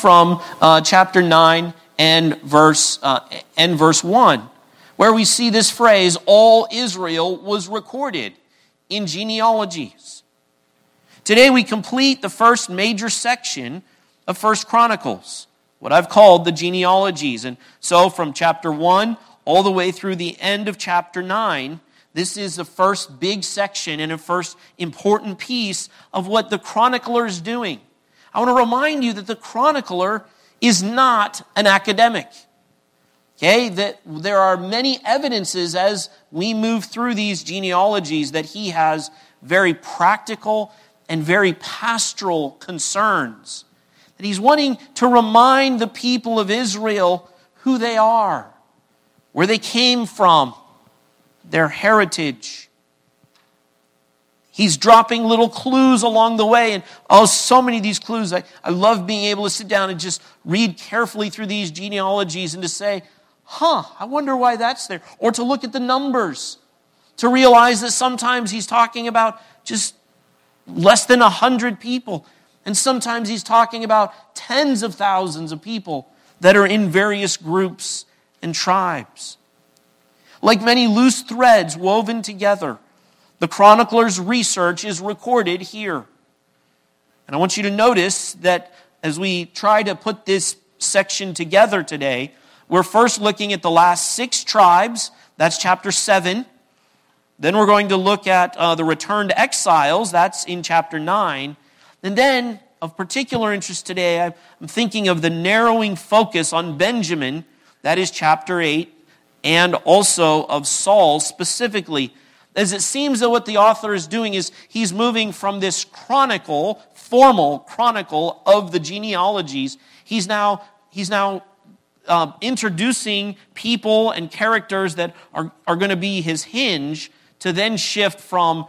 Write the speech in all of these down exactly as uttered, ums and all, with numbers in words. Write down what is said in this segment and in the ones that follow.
from uh, chapter nine and verse uh, and verse one, where we see this phrase, all Israel was recorded in genealogies. Today we complete the first major section of First Chronicles, what I've called the genealogies. And so from chapter one all the way through the end of chapter nine, this is the first big section and a first important piece of what the chronicler is doing. I want to remind you that the chronicler is not an academic. Okay, that there are many evidences as we move through these genealogies that he has very practical and very pastoral concerns. That he's wanting to remind the people of Israel who they are, where they came from, their heritage. He's dropping little clues along the way. And oh, so many of these clues. I, I love being able to sit down and just read carefully through these genealogies and to say, huh, I wonder why that's there. Or to look at the numbers. To realize that sometimes he's talking about just less than a hundred people. And sometimes he's talking about tens of thousands of people that are in various groups and tribes. Like many loose threads woven together, the chronicler's research is recorded here. And I want you to notice that as we try to put this section together today, we're first looking at the last six tribes. That's chapter seven. Then we're going to look at uh, the returned exiles. That's in chapter nine. And then, of particular interest today, I'm thinking of the narrowing focus on Benjamin. That is chapter eight. And also of Saul specifically. As it seems that what the author is doing is he's moving from this chronicle, formal chronicle of the genealogies. He's now, he's now uh, introducing people and characters that are, are going to be his hinge to then shift from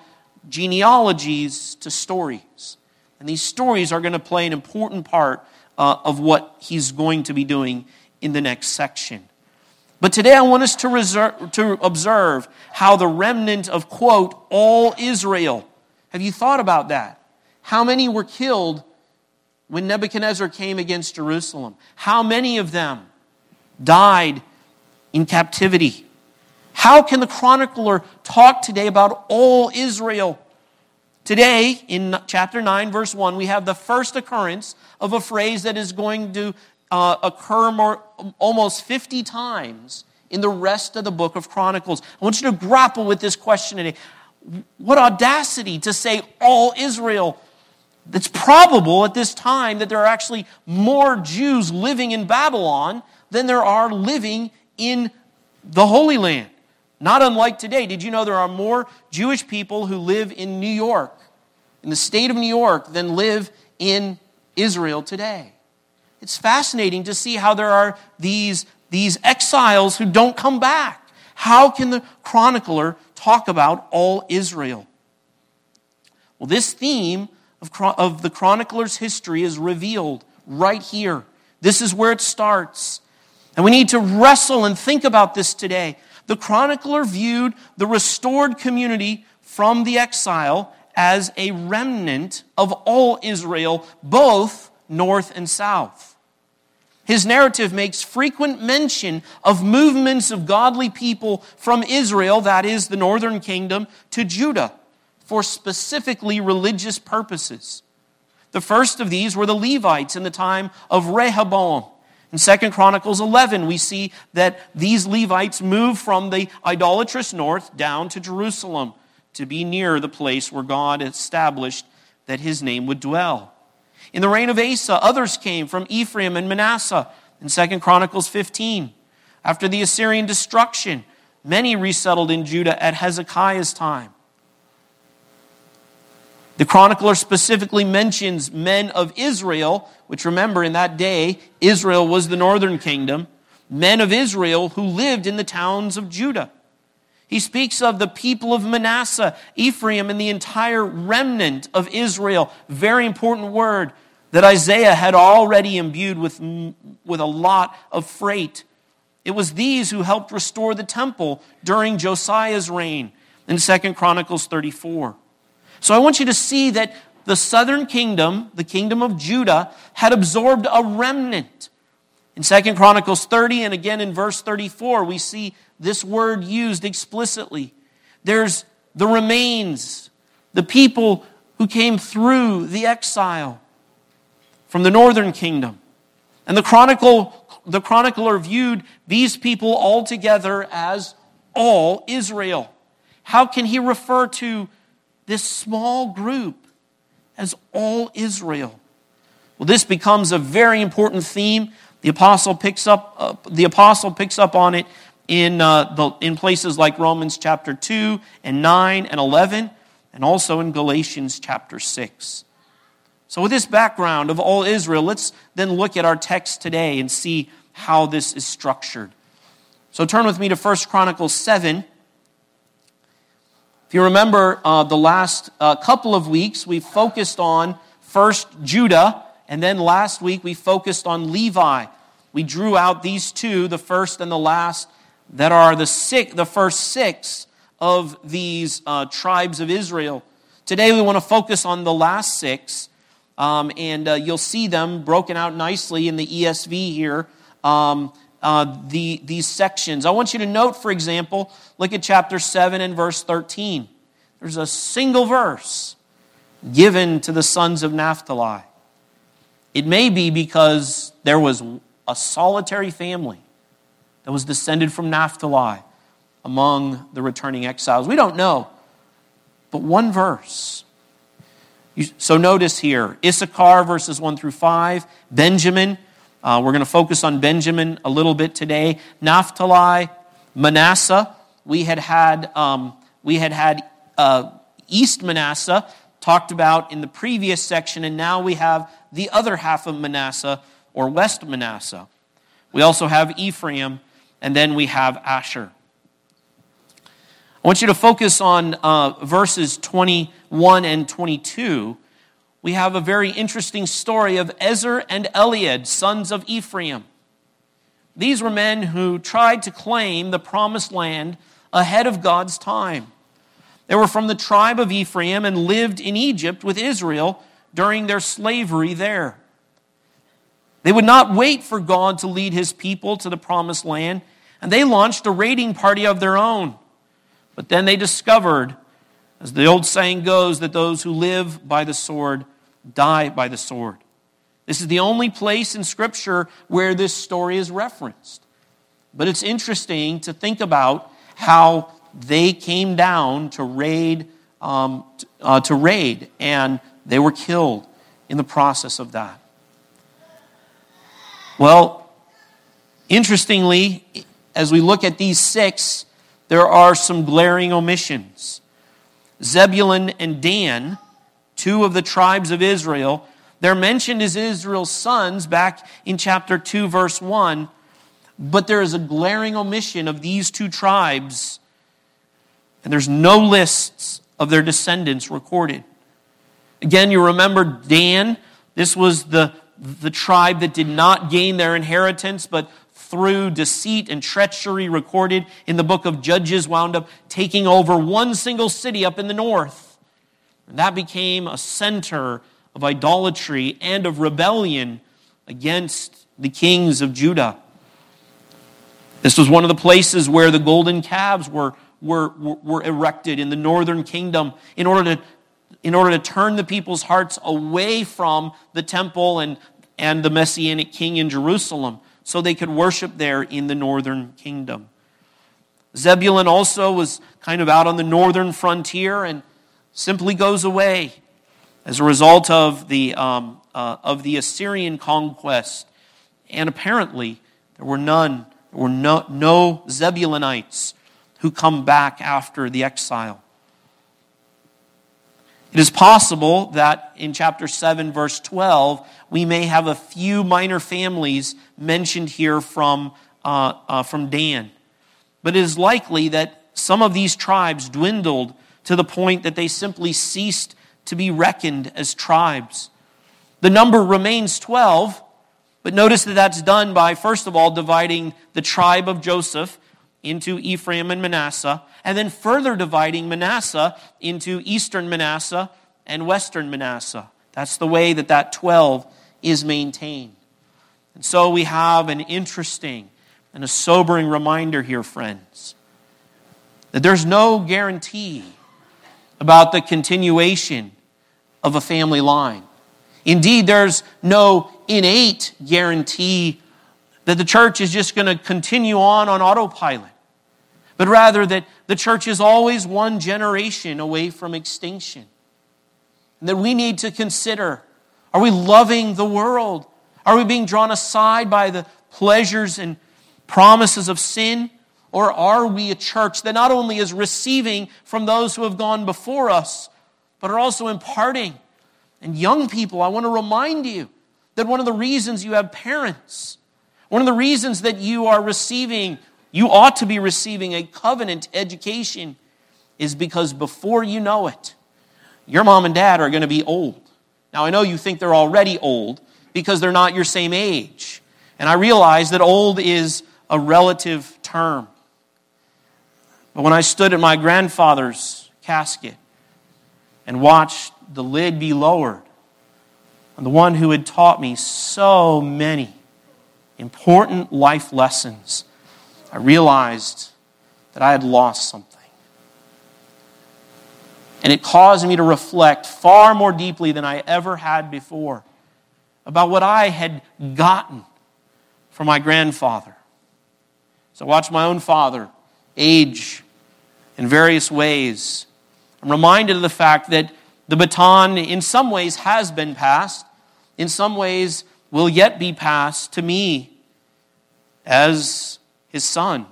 genealogies to stories. And these stories are going to play an important part uh, of what he's going to be doing in the next section. But today I want us to, reserve, to observe how the remnant of, quote, all Israel. Have you thought about that? How many were killed when Nebuchadnezzar came against Jerusalem? How many of them died in captivity? How can the chronicler talk today about all Israel? Today, in chapter nine, verse one, we have the first occurrence of a phrase that is going to Uh, occur more, almost fifty times in the rest of the book of Chronicles. I want you to grapple with this question today. What audacity to say all Israel. It's probable at this time that there are actually more Jews living in Babylon than there are living in the Holy Land. Not unlike today. Did you know there are more Jewish people who live in New York, in the state of New York, than live in Israel today? It's fascinating to see how there are these, these exiles who don't come back. How can the chronicler talk about all Israel? Well, this theme of, of the chronicler's history is revealed right here. This is where it starts. And we need to wrestle and think about this today. The chronicler viewed the restored community from the exile as a remnant of all Israel, both north and south. His narrative makes frequent mention of movements of godly people from Israel, that is the northern kingdom, to Judah for specifically religious purposes. The first of these were the Levites in the time of Rehoboam. In Second Chronicles eleven, we see that these Levites moved from the idolatrous north down to Jerusalem to be near the place where God established that his name would dwell. In the reign of Asa, others came from Ephraim and Manasseh in Second Chronicles fifteen. After the Assyrian destruction, many resettled in Judah at Hezekiah's time. The chronicler specifically mentions men of Israel, which remember in that day, Israel was the northern kingdom, men of Israel who lived in the towns of Judah. He speaks of the people of Manasseh, Ephraim, and the entire remnant of Israel. Very important word that Isaiah had already imbued with, with a lot of freight. It was these who helped restore the temple during Josiah's reign in Second Chronicles thirty-four. So I want you to see that the southern kingdom, the kingdom of Judah, had absorbed a remnant. In Second Chronicles thirty and again in verse thirty-four, we see this word used explicitly. There's the remains, the people who came through the exile from the northern kingdom. And the chronicle, the chronicler viewed these people all together as all Israel. How can he refer to this small group as all Israel? Well, this becomes a very important theme. The apostle picks up uh, the apostle picks up on it in uh, the in places like Romans chapter two and nine and eleven, and also in Galatians chapter six. So with this background of all Israel, let's then look at our text today and see how this is structured. So turn with me to First Chronicles seven. If you remember uh, the last uh, couple of weeks, we focused on first Judah, and then last week we focused on Levi. We drew out these two, the first and the last, that are the six, the first six of these uh, tribes of Israel. Today we want to focus on the last six, um, and uh, you'll see them broken out nicely in the E S V here, um, uh, the, these sections. I want you to note, for example, look at chapter seven and verse thirteen. There's a single verse given to the sons of Naphtali. It may be because there was a solitary family that was descended from Naphtali among the returning exiles. We don't know, but one verse. So notice here, Issachar verses one through five, Benjamin, uh, we're going to focus on Benjamin a little bit today, Naphtali, Manasseh. We had had um, we had had uh, East Manasseh talked about in the previous section, and now we have the other half of Manasseh, or West Manasseh. We also have Ephraim, and then we have Asher. I want you to focus on uh, verses twenty-one and twenty-two. We have a very interesting story of Ezer and Eliad, sons of Ephraim. These were men who tried to claim the promised land ahead of God's time. They were from the tribe of Ephraim and lived in Egypt with Israel during their slavery there. They would not wait for God to lead his people to the promised land, and they launched a raiding party of their own. But then they discovered, as the old saying goes, that those who live by the sword die by the sword. This is the only place in Scripture where this story is referenced. But it's interesting to think about how they came down to raid, um, uh, to raid, and they were killed in the process of that. Well, interestingly, as we look at these six, there are some glaring omissions. Zebulun and Dan, two of the tribes of Israel, they're mentioned as Israel's sons back in chapter two, verse one, but there is a glaring omission of these two tribes, and there's no lists of their descendants recorded. Again, you remember Dan, this was the, the tribe that did not gain their inheritance, but through deceit and treachery recorded in the book of Judges, wound up taking over one single city up in the north. And that became a center of idolatry and of rebellion against the kings of Judah. This was one of the places where the golden calves were, were, were erected in the northern kingdom in order to, in order to turn the people's hearts away from the temple and, and the Messianic king in Jerusalem, so they could worship there in the northern kingdom. Zebulun also was kind of out on the northern frontier and simply goes away as a result of the um, uh, of the Assyrian conquest. And apparently, there were none, there were no, no Zebulunites who come back after the exile. It is possible that in chapter seven, verse twelve, we may have a few minor families mentioned here from, uh, uh, from Dan. But it is likely that some of these tribes dwindled to the point that they simply ceased to be reckoned as tribes. The number remains twelve, but notice that that's done by, first of all, dividing the tribe of Joseph into Ephraim and Manasseh, and then further dividing Manasseh into eastern Manasseh and western Manasseh. That's the way that that twelve is maintained. And so we have an interesting and a sobering reminder here, friends, that there's no guarantee about the continuation of a family line. Indeed, there's no innate guarantee that the church is just going to continue on on autopilot, but rather that the church is always one generation away from extinction. And that we need to consider, are we loving the world? Are we being drawn aside by the pleasures and promises of sin? Or are we a church that not only is receiving from those who have gone before us, but are also imparting? And young people, I want to remind you that one of the reasons you have parents, one of the reasons that you are receiving, you ought to be receiving a covenant education, is because before you know it, your mom and dad are going to be old. Now, I know you think they're already old because they're not your same age. And I realize that old is a relative term. But when I stood at my grandfather's casket and watched the lid be lowered on the one who had taught me so many important life lessons, I realized that I had lost something. And it caused me to reflect far more deeply than I ever had before about what I had gotten from my grandfather. So I watched my own father age in various ways. I'm reminded of the fact that the baton in some ways has been passed, in some ways will yet be passed to me as his son,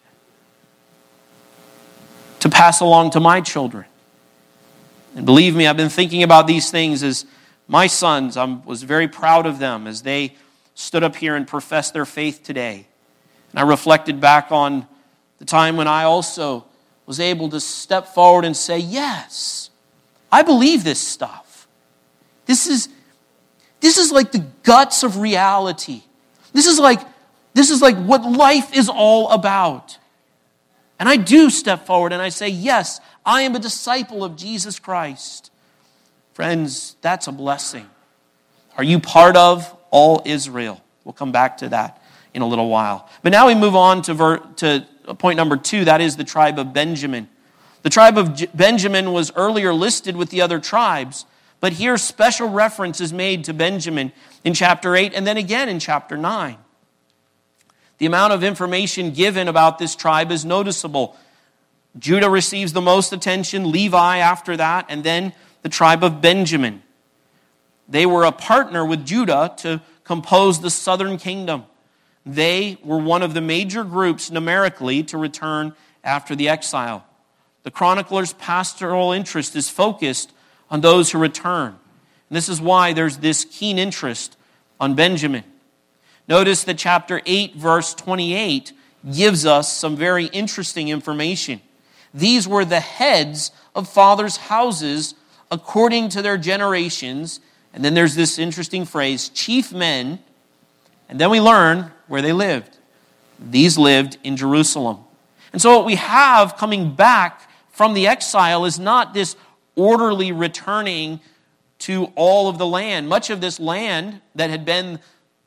to pass along to my children. And believe me, I've been thinking about these things as my sons. I was very proud of them as they stood up here and professed their faith today. And I reflected back on the time when I also was able to step forward and say, yes, I believe this stuff. This is, this is like the guts of reality. This is like, this is like what life is all about. And I do step forward and I say, yes, I am a disciple of Jesus Christ. Friends, that's a blessing. Are you part of all Israel? We'll come back to that in a little while. But now we move on to, ver- to point number two. That is the tribe of Benjamin. The tribe of J- Benjamin was earlier listed with the other tribes, but here special reference is made to Benjamin in chapter eight and then again in chapter nine. The amount of information given about this tribe is noticeable. Judah receives the most attention, Levi after that, and then the tribe of Benjamin. They were a partner with Judah to compose the southern kingdom. They were one of the major groups numerically to return after the exile. The chronicler's pastoral interest is focused on those who return. And this is why there's this keen interest on Benjamin. Notice that chapter eight, verse twenty-eight, gives us some very interesting information. These were the heads of fathers' houses according to their generations. And then there's this interesting phrase, chief men. And then we learn where they lived. These lived in Jerusalem. And so what we have coming back from the exile is not this orderly returning to all of the land. Much of this land that had been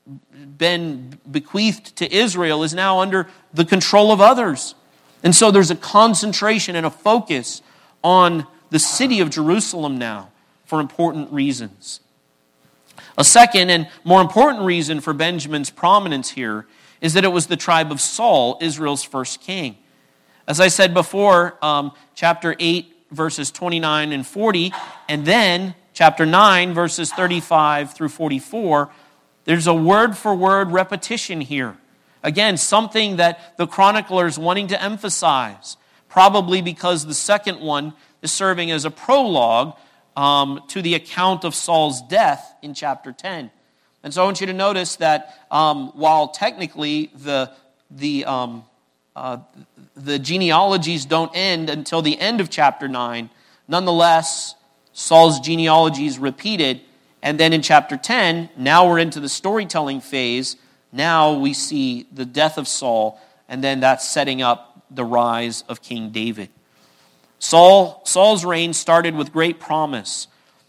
been bequeathed to Israel is now under the control of others. And so there's a concentration and a focus on the city of Jerusalem now for important reasons. A second and more important reason for Benjamin's prominence here is that it was the tribe of Saul, Israel's first king. As I said before, um, chapter eight, verses twenty-nine and forty, and then chapter nine, verses thirty-five through forty-four, there's a word-for-word repetition here. Again, something that the chronicler is wanting to emphasize, probably because the second one is serving as a prologue um, to the account of Saul's death in chapter ten. And so I want you to notice that um, while technically the the um, uh, the genealogies don't end until the end of chapter nine, nonetheless, Saul's genealogy is repeated. And then in chapter ten, now we're into the storytelling phase. Now we see the death of Saul, and then that's setting up the rise of King David. Saul, Saul's reign started with great promise.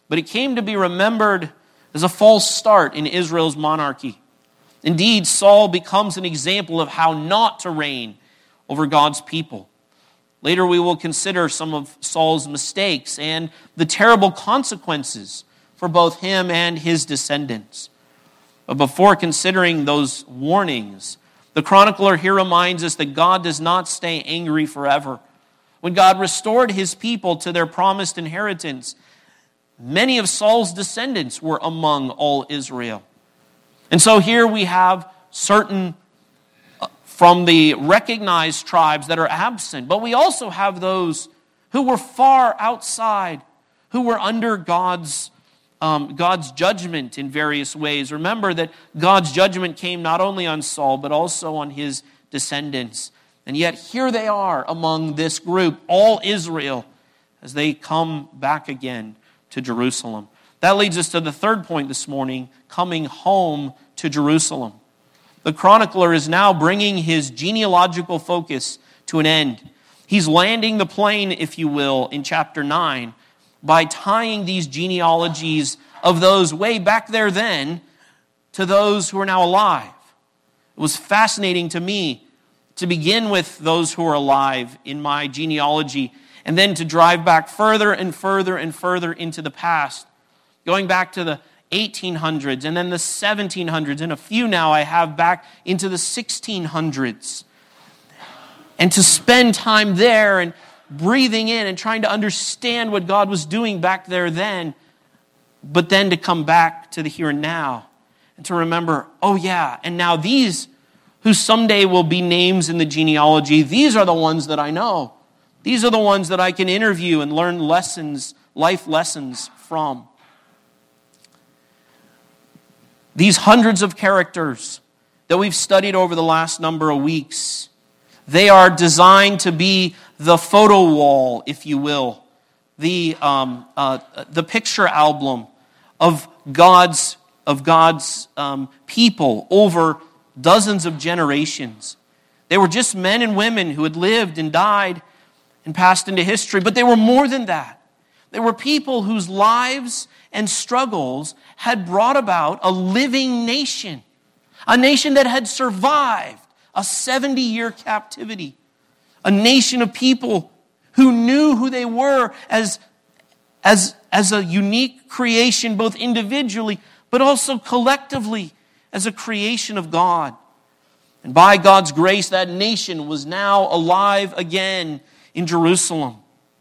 but it came to be remembered as a false start in Israel's monarchy. Indeed, Saul becomes an example of how not to reign over God's people. Later we will consider some of Saul's mistakes and the terrible consequences for both him and his descendants. But before considering those warnings, the chronicler here reminds us that God does not stay angry forever. When God restored his people to their promised inheritance, many of Saul's descendants were among all Israel. And so here we have certain from the recognized tribes that are absent, but we also have those who were far outside, who were under God's um, God's judgment in various ways. Remember that God's judgment came not only on Saul, but also on his descendants. And yet here they are among this group, all Israel, as they come back again to Jerusalem. That leads us to the third point this morning, coming home to Jerusalem. The chronicler is now bringing his genealogical focus to an end. He's landing the plane, if you will, in chapter nine by tying these genealogies of those way back there then to those who are now alive. It was fascinating to me to begin with those who are alive in my genealogy and then to drive back further and further and further into the past, going back to the eighteen hundreds and then the seventeen hundreds, and a few now I have back into the sixteen hundreds. And to spend time there and breathing in and trying to understand what God was doing back there then, but then to come back to the here and now and to remember, oh yeah, and now these who someday will be names in the genealogy, these are the ones that I know. These are the ones that I can interview and learn lessons, life lessons from. These hundreds of characters that we've studied over the last number of weeks, they are designed to be the photo wall, if you will, the um, uh, the picture album of God's of God's um, people over dozens of generations. They were just men and women who had lived and died and passed into history, but they were more than that. They were people whose lives and struggles had brought about a living nation, a nation that had survived a seventy-year captivity, a nation of people who knew who they were as, as, as a unique creation, both individually, but also collectively as a creation of God. And by God's grace, that nation was now alive again in Jerusalem.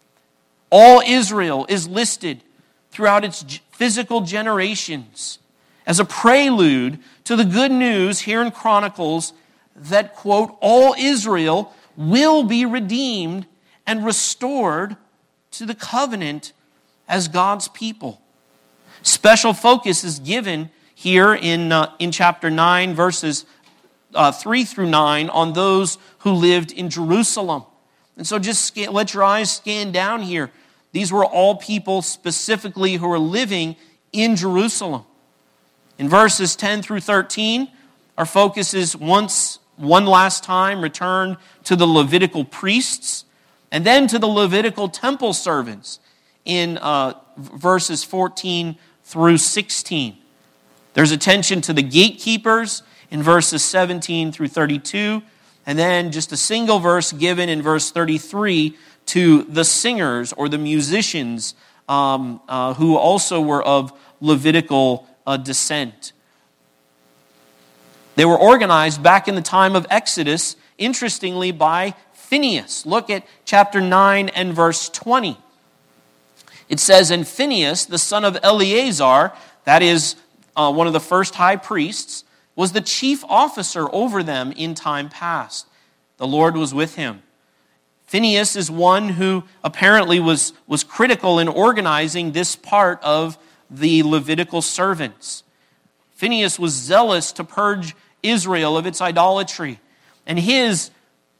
All Israel is listed throughout its physical generations as a prelude to the good news here in Chronicles that, quote, all Israel will be redeemed and restored to the covenant as God's people. Special focus is given here in, uh, in chapter nine, verses uh, three through nine, on those who lived in Jerusalem. And so just scan, let your eyes scan down here. These were all people specifically who were living in Jerusalem. In verses ten through thirteen, our focus is once, one last time, return to the Levitical priests and then to the Levitical temple servants in uh, verses fourteen through sixteen. There's attention to the gatekeepers in verses seventeen through thirty-two, and then just a single verse given in verse thirty-three to the singers or the musicians um, uh, who also were of Levitical uh, descent. They were organized back in the time of Exodus, interestingly, by Phinehas. Look at chapter nine and verse twenty. It says, and Phinehas, the son of Eleazar, that is uh, one of the first high priests, was the chief officer over them in time past. The Lord was with him. Phinehas is one who apparently was, was critical in organizing this part of the Levitical servants. Phinehas was zealous to purge Israel of its idolatry. And his,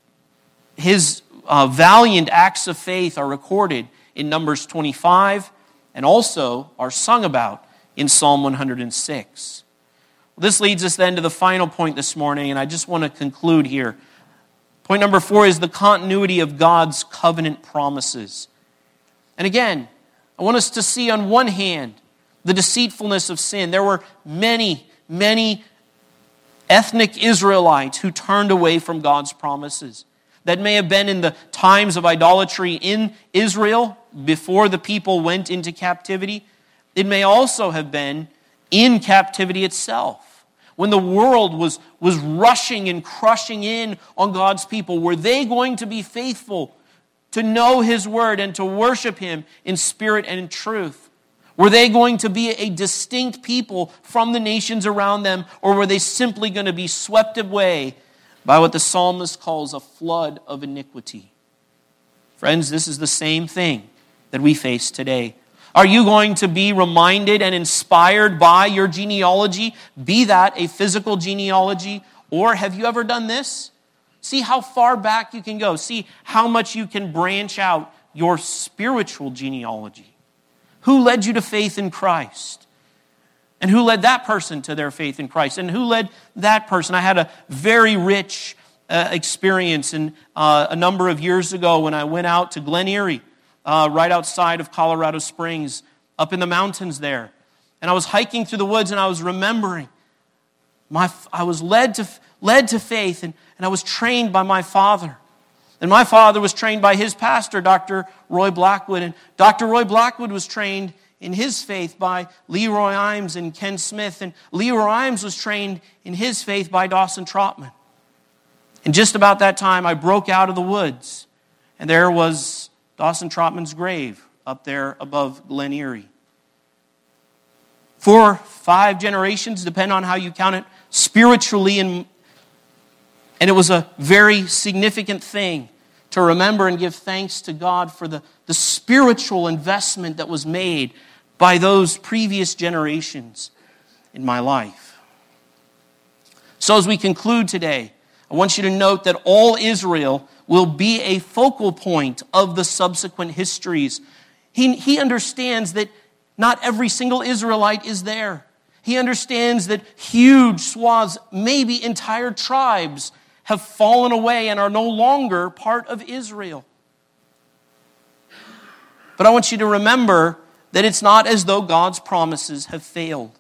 his uh, valiant acts of faith are recorded in Numbers twenty-five and also are sung about in Psalm one hundred six. This leads us then to the final point this morning, and I just want to conclude here. Point number four is the continuity of God's covenant promises. And again, I want us to see on one hand the deceitfulness of sin. There were many, many ethnic Israelites who turned away from God's promises. That may have been in the times of idolatry in Israel before the people went into captivity. It may also have been in captivity itself, when the world was, was rushing and crushing in on God's people. Were they going to be faithful to know His word and to worship Him in spirit and in truth? Were they going to be a distinct people from the nations around them, or were they simply going to be swept away by what the psalmist calls a flood of iniquity? Friends, this is the same thing that we face today. Are you going to be reminded and inspired by your genealogy, be that a physical genealogy, or have you ever done this? See how far back you can go. See how much you can branch out your spiritual genealogy. Who led you to faith in Christ? And who led that person to their faith in Christ? And who led that person? I had a very rich uh, experience in, uh, a number of years ago when I went out to Glen Erie, uh, right outside of Colorado Springs, up in the mountains there. And I was hiking through the woods and I was remembering, my I was led to led to faith and, and I was trained by my father. And my father was trained by his pastor, Doctor Roy Blackwood. And Doctor Roy Blackwood was trained in his faith by Leroy Imes and Ken Smith. And Leroy Imes was trained in his faith by Dawson Trotman. And just about that time, I broke out of the woods. And there was Dawson Trotman's grave up there above Glen Erie. Four, five generations, depending on how you count it, spiritually. And, and it was a very significant thing to remember and give thanks to God for the, the spiritual investment that was made by those previous generations in my life. So as we conclude today, I want you to note that all Israel will be a focal point of the subsequent histories. He, he understands that not every single Israelite is there. He understands that huge swaths, maybe entire tribes, have fallen away and are no longer part of Israel. But I want you to remember that it's not as though God's promises have failed.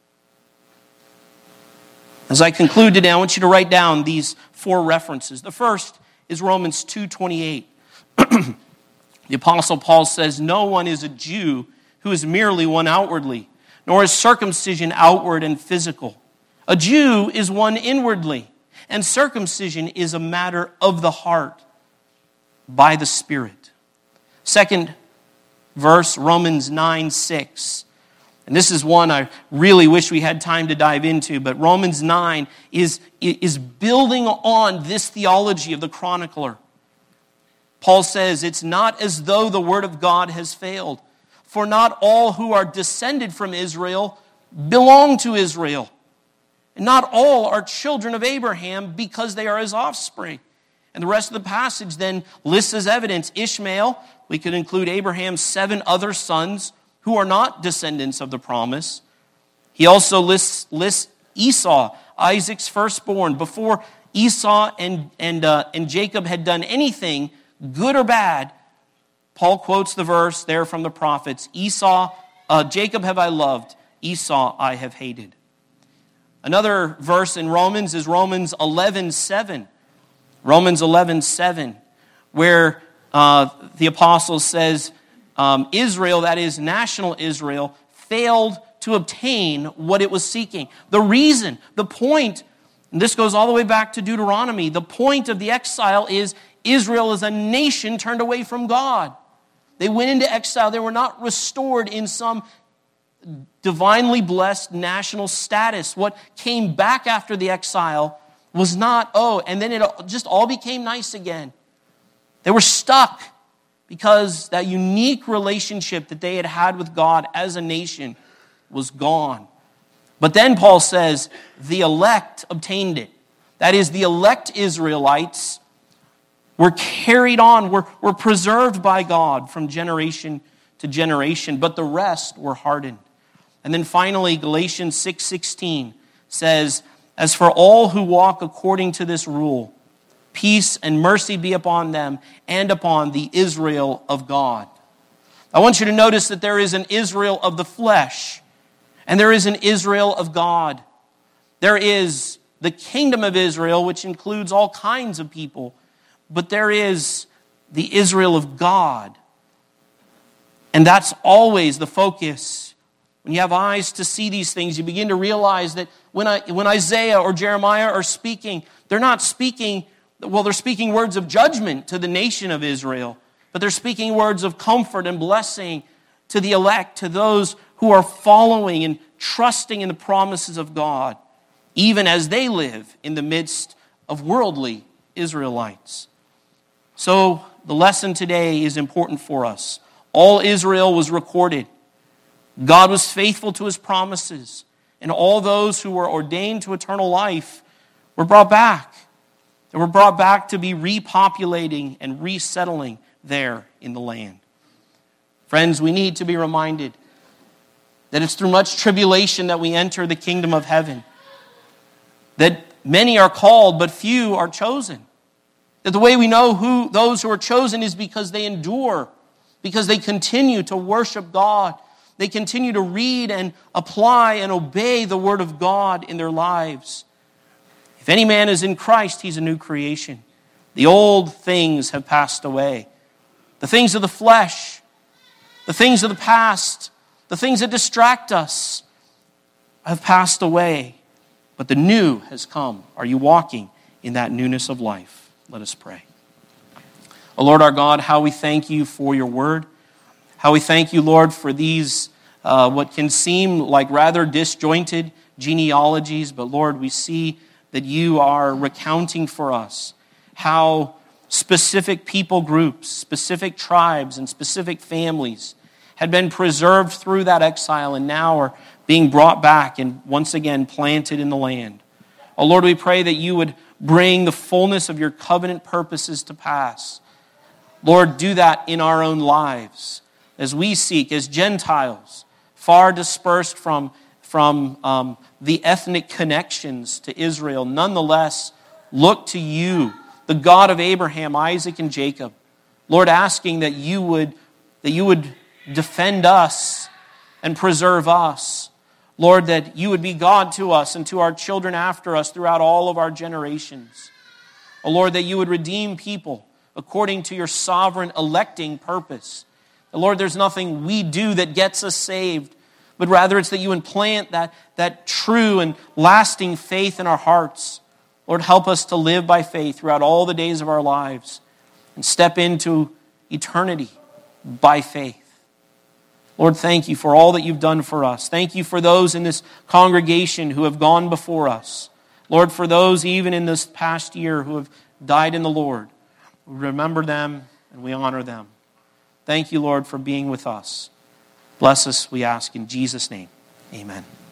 As I conclude today, I want you to write down these four references. The first is Romans two twenty-eight. The Apostle Paul says, "No one is a Jew who is merely one outwardly, nor is circumcision outward and physical. A Jew is one inwardly, and circumcision is a matter of the heart by the Spirit." Second verse, Romans nine six. And this is one I really wish we had time to dive into, but Romans nine is, is building on this theology of the chronicler. Paul says, "It's not as though the word of God has failed, for not all who are descended from Israel belong to Israel. And not all are children of Abraham because they are his offspring." And the rest of the passage then lists as evidence Ishmael. We could include Abraham's seven other sons who are not descendants of the promise. He also lists, lists Esau, Isaac's firstborn. Before Esau and, and, uh, and Jacob had done anything, good or bad, Paul quotes the verse there from the prophets, Esau, uh, Jacob have I loved, Esau I have hated. Another verse in Romans is Romans eleven seven. Romans eleven seven, where uh, the apostle says, um, Israel, that is national Israel, failed to obtain what it was seeking. The reason, the point, and this goes all the way back to Deuteronomy, the point of the exile is Israel as a nation turned away from God. They went into exile. They were not restored in some divinely blessed national status. What came back after the exile was not, oh, and then it just all became nice again. They were stuck because that unique relationship that they had had with God as a nation was gone. But then Paul says, the elect obtained it. That is, the elect Israelites were carried on, were, were preserved by God from generation to generation, but the rest were hardened. And then finally, Galatians six sixteen says, "As for all who walk according to this rule, peace and mercy be upon them and upon the Israel of God." I want you to notice that there is an Israel of the flesh, and there is an Israel of God. There is the kingdom of Israel, which includes all kinds of people, but there is the Israel of God. And that's always the focus. When you have eyes to see these things, you begin to realize that when, I, when Isaiah or Jeremiah are speaking, they're not speaking, well, they're speaking words of judgment to the nation of Israel, but they're speaking words of comfort and blessing to the elect, to those who are following and trusting in the promises of God, even as they live in the midst of worldly Israelites. So the lesson today is important for us. All Israel was recorded. God was faithful to his promises, and all those who were ordained to eternal life were brought back. They were brought back to be repopulating and resettling there in the land. Friends, we need to be reminded that it's through much tribulation that we enter the kingdom of heaven. That many are called, but few are chosen. That the way we know who those who are chosen is because they endure, because they continue to worship God. They continue to read and apply and obey the word of God in their lives. If any man is in Christ, he's a new creation. The old things have passed away. The things of the flesh, the things of the past, the things that distract us have passed away, but the new has come. Are you walking in that newness of life? Let us pray. O Lord our God, how we thank you for your word. How we thank you, Lord, for these, uh, what can seem like rather disjointed genealogies, but Lord, we see that you are recounting for us how specific people groups, specific tribes, and specific families had been preserved through that exile and now are being brought back and once again planted in the land. Oh Lord, we pray that you would bring the fullness of your covenant purposes to pass. Lord, do that in our own lives as we seek, as Gentiles, far dispersed from, from um, the ethnic connections to Israel, nonetheless look to you, the God of Abraham, Isaac, and Jacob. Lord, asking that you would, that you would defend us and preserve us. Lord, that you would be God to us and to our children after us throughout all of our generations. Oh Lord, that you would redeem people according to your sovereign electing purpose. Oh Lord, there's nothing we do that gets us saved, but rather it's that you implant that, that true and lasting faith in our hearts. Lord, help us to live by faith throughout all the days of our lives and step into eternity by faith. Lord, thank you for all that you've done for us. Thank you for those in this congregation who have gone before us. Lord, for those even in this past year who have died in the Lord. We remember them and we honor them. Thank you, Lord, for being with us. Bless us, we ask in Jesus' name. Amen.